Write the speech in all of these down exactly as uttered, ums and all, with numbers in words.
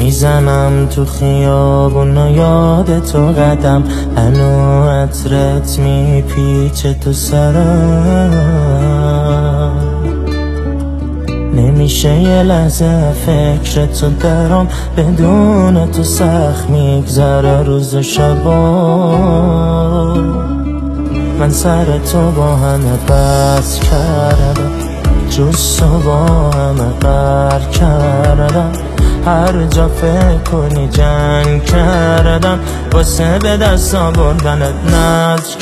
میزنم تو خیابون و یاد تو قدم، هنو عطرت میپیچه تو سرم. نمیشه یه لحظه فکر تو درام، بدون تو سخت میگذره روز و شبا. من سر تو با همه بس کردم، جز تو با همه قر کردم. هر جا فکر کنی جنگ کردم، واسه به دست آوردنت نذر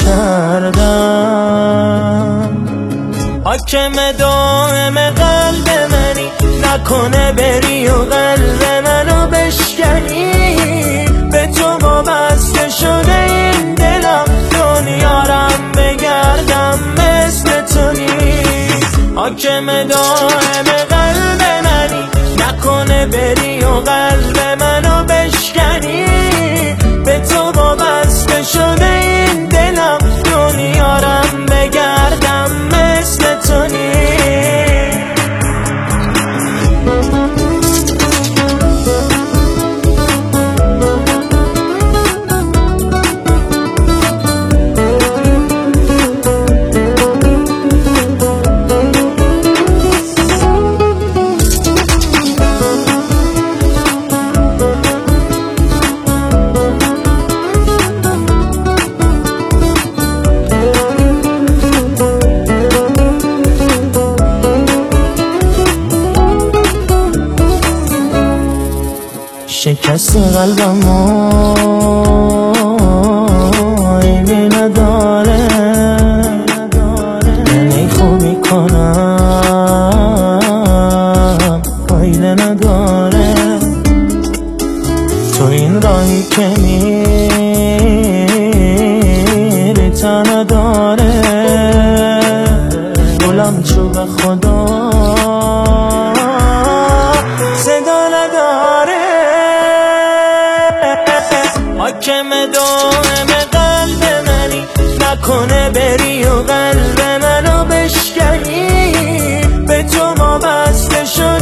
کردم. حاکم دائم قلب منی، نکنه بری و قلب منو بشکنی. به تو وابسته شده این دلم، دنیارم بگردم مثل تو نیست. حاکم دائم قلب منی، نکنه بری و قلب منو بشکنی. به تو وابسته شده این دلم، دنیارم بگردم مثل تو نیست. شکست قلبمو عیبی نداره، یعنی خوب میکنم فایده نداره. تو این راهی که میری تنها داره، گلم چوب خدا صدا نداره. حاکم دائم قلب منی، نکنه بری و قلب منو بشکنی. به تو وابسته شده